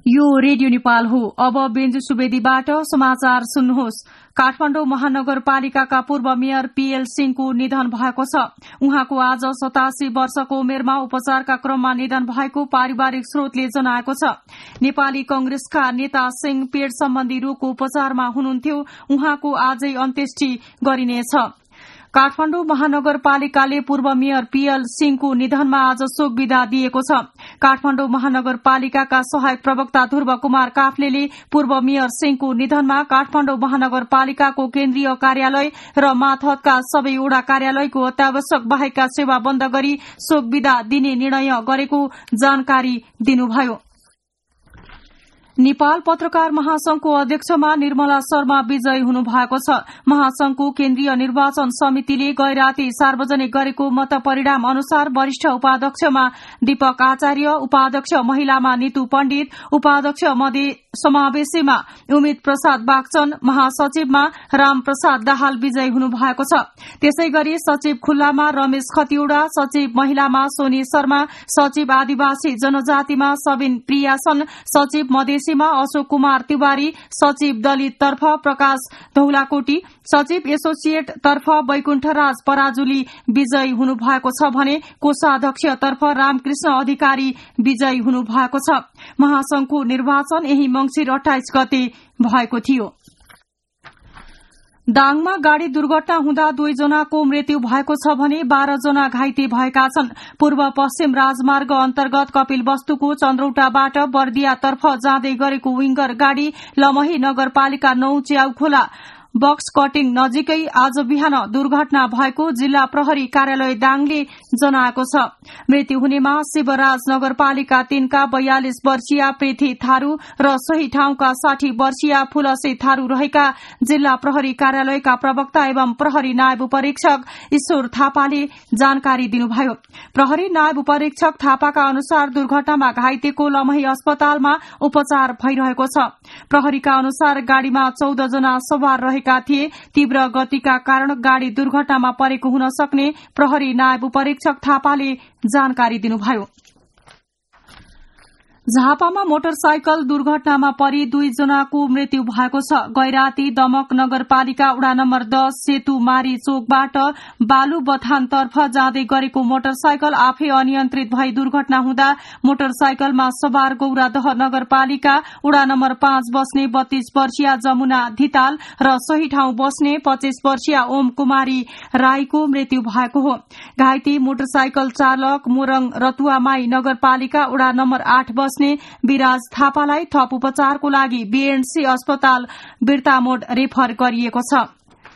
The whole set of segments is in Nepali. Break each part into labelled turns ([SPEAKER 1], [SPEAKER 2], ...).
[SPEAKER 1] यो रेडियो नेपाल हो। अब बेन्जु सुवेदीबाट समाचार सुन्नुहोस्। काठमाडौँ महानगरपालिकाका पूर्व मेयर पीएल सिंहको निधन भएको छ। उहाँको आज 87 वर्षको उमेरमा उपचारका क्रममा निधन भएको पारिवारिक स्रोतले जनाएको छ। नेपाली कंग्रेसका नेता सिंह पेट सम्बन्धी रोगको उपचारमा हुनुहुन्थ्यो। उहाँको आजै अन्त्येष्टि गरिनेछ। काठमाडौँ महानगरपालिकाले पूर्व मेयर पीएल सिंहको निधनमा आज शोक विदा दिएको छ। काठमाडौँ महानगरपालिकाका सहायक प्रवक्ता ध्रुव कुमार काफ्लेले पूर्व मेयर सिंहको निधनमा काठमाडौँ महानगरपालिकाको केन्द्रीय कार्यालय र माथहतका सबै वडा कार्यालयको अत्यावश्यक बाहेकका सेवा बन्द गरी शोक विदा दिने निर्णय गरेको जानकारी दिनुभयो। नेपाल पत्रकार महासंघको अध्यक्षमा निर्मला शर्मा विजयी हुनुभएको छ। महासंघको केन्द्रीय निर्वाचन समितिले गैराती सार्वजनिक गरेको मत परिणाम अनुसार वरिष्ठ उपाध्यक्षमा दीपक आचार्य, उपाध्यक्ष महिलामा नीतू पण्डित, उपाध्यक्ष समावेशीमा उमित प्रसाद बागचन, महासचिवमा राम प्रसाद दाहाल विजयी हुनुभएको छ। त्यसै गरी सचिव खुल्लामा रमेश खतिवड़ा, सचिव महिलामा सोनी शर्मा, सचिव आदिवासी जनजातिमा सबिन प्रियासन, सचिव मधेसीमा अशोक कुमार तिवारी, सचिव दलित तर्फ प्रकाश धौलाकोटी, सचिव एसोसिएट तर्फ वैकुण्ठराज पराजुली विजयी हुनुभएको छ भने कोषाध्यक्ष तर्फ रामकृष्ण अधिकारी विजयी हुनुभएको छ। महासंघको निर्वाचन यही मंसिर 28 गते भएको थियो। दाङमा गाड़ी दुर्घटना हुँदा 2 जनाको मृत्यु भएको छ भने 12 जना घाइते भएका छन्। पूर्व पश्चिम राजमार्ग अन्तर्गत कपिलवस्तुको चन्द्रौटाबाट बर्दियातर्फ जाँदै गरेको विंगर गाड़ी लमही नगरपालिका 9 च्याउखोला बक्स कटिङ नजिकै आज बिहान दुर्घटना भएको जिल्ला प्रहरी कार्यालय दाङले जनाएको छ। मृत्यु हुनेमा शिवराज नगरपालिका 3 का 42 वर्षीय पृथ्वी थारू र सही ठाउँका 60 वर्षीय फुलसी थारू रहेका जिल्ला प्रहरी कार्यालयका प्रवक्ता एवं प्रहरी नायब उपरीक्षक ईश्वर थापाले जानकारी दिनुभयो। प्रहरी नायब उपरीक्षक थापाका अनुसार दुर्घटनामा घाइतेको लमही अस्पतालमा उपचार भइरहेको छ। प्रहरीका अनुसार गाड़ीमा 14 जना सवार थिए। तीव्र गतिका कारण गाड़ी दुर्घटनामा परेको हुन सक्ने प्रहरी नायब उपरीक्षक थापाले जानकारी दिनुभयो। झापामा मोटरसाइकल दुर्घटनामा परि 2 जनाको मृत्यु भएको छ। गैराती दमक नगरपालिका वडा नम्बर 10 सेतुमारी चोकबाट बालु बथानतर्फ जाँदै गरेको मोटरसाइकल आफै अनियन्त्रित भई दुर्घटना हुँदा मोटरसाइकलमा सवार गौरादह नगरपालिका वडा नम्बर 5 बस्ने 32 वर्षीय जमुना धिताल र सही ठाउँ बस्ने 25 वर्षीय ओम कुमारी राईको मृत्यु भएको हो। घाइते मोटरसाइकल चालक मोरङ रतुवामाई नगरपालिका वडा नम्बर 8 विराज थापालाई थप उपचारको लागि बीएनसी अस्पताल बिर्तामोड रेफर गरिएको छ।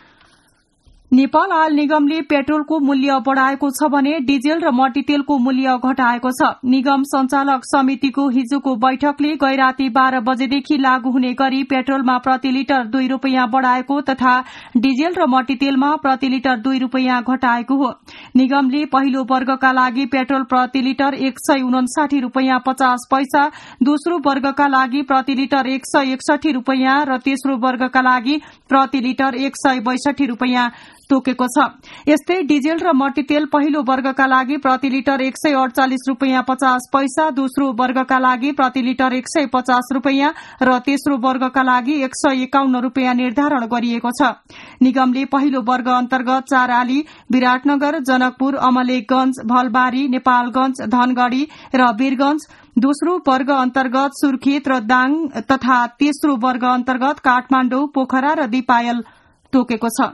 [SPEAKER 1] नेपाल आयल निगमले पेट्रोलको मूल्य बढ़ाएको छ भने डिजेल र मट्टीतेलको मूल्य घटाएको छ। निगम संचालक समितिको हिजोको बैठकले गैराती 12 बजेदेखि लागू हुने गरी पेट्रोलमा प्रति लिटर 2 रूपैयाँ बढ़ाएको तथा डिजेल र मट्टीतेलमा प्रति लिटर 2 रूपैयाँ घटाएको हो। निगमले पहिलो वर्गका लागि पेट्रोल प्रति लिटर 159 रूपैयाँ 50 पैसा, दोस्रो वर्गका लागि प्रति लिटर 161 रूपैयाँ र तेस्रो वर्गका लागि प्रति लिटर 162 रूपैयाँ तोकेको छ। यस्तै डिजेल र मट्टीतेल पहिलो वर्गका लागि प्रति लिटर 148 रूपैयाँ 50 पैसा, दोस्रो वर्गका लागि प्रति लिटर 150 रूपैयाँ र तेस्रो वर्गका लागि 151 रूपैयाँ निर्धारण गरिएको छ। निगमले पहिलो वर्ग अन्तर्गत 4 आली, विराटनगर, जनकपुर, अमलेखगंज, भलबारी, नेपालगंज, धनगढ़ी र वीरगंज, दोस्रो वर्ग अन्तर्गत सुर्खेत र दाङ तथा तेस्रो वर्ग अन्तर्गत काठमाण्डौ, पोखरा र दिपायल तोकेको छ।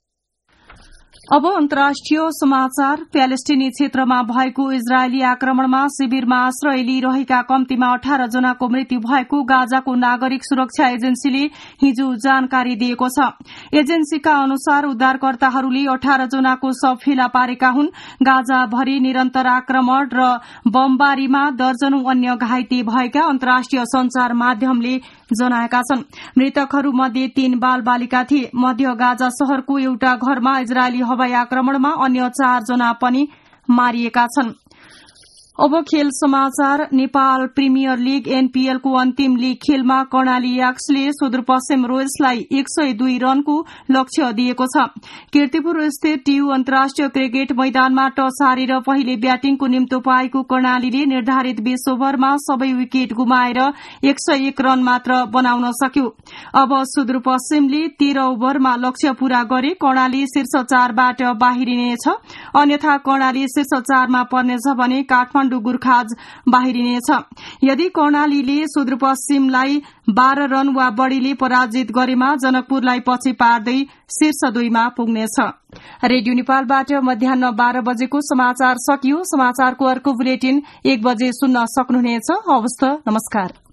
[SPEAKER 1] अब अन्तर्राष्ट्रिय समाचार। प्यालेस्टिनी क्षेत्रमा भएको इजरायली आक्रमणमा शिविरमा आश्रय लिइरहेका कम्तीमा 18 जनाको मृत्यु भएको गाजाको नागरिक सुरक्षा एजेन्सीले हिजो जानकारी दिएको छ। एजेन्सीका अनुसार उद्धारकर्ताहरूले 18 जनाको शव फेला पारेका हुन्। गाजाभरि निरन्तर आक्रमण र बमबारीमा दर्जनौं अन्य घाइते भएका अन्तर्राष्ट्रिय संचार माध्यमले जनाएका छन्। मृतकहरूमध्ये 3 बाल बालिका थिए। मध्य गाजा शहरको एउटा घरमा इजरायली हवाई आक्रमणमा अन्य 4 जना पनि मारिएका छन्। अब खेल समाचार। नेपाल प्रिमियर लीग एनपीएल को अन्तिम लीग खेलमा कर्णाली याक्सले सुदूरपश्चिम रोयल्सलाई 102 रनको लक्ष्य दिएको छ। कीर्तिपुर स्थित टियु अन्तर्राष्ट्रिय क्रिकेट मैदानमा टस हारेर पहिले ब्याटिङको निम्तो पाएको कर्णालीले निर्धारित 20 ओभरमा सबै विकेट गुमाएर 101 रन मात्र बनाउन सक्यो। अब सुदूरपश्चिमले 13 ओभरमा लक्ष्य पूरा गरे कर्णाली शीर्ष 4बाट बाहिरिनेछ। अन्यथा कर्णाली शीर्ष 4मा पर्नेछ भने काठमाडौँ गुर्खाज बाहिरिनेछ। यदि कर्णालीले सुदूरपश्चिमलाई 12 रन वा बढ़ीले पराजित गरेमा जनकपुरलाई पछि पार्दै शीर्ष 2मा पुग्नेछ। रेडियो नेपालबाट मध्याह्न 12 बजेको समाचार सकियो। समाचारको अर्को बुलेटिन 1 बजे सुन्न सक्नुहुनेछ। हवस् त, नमस्कार।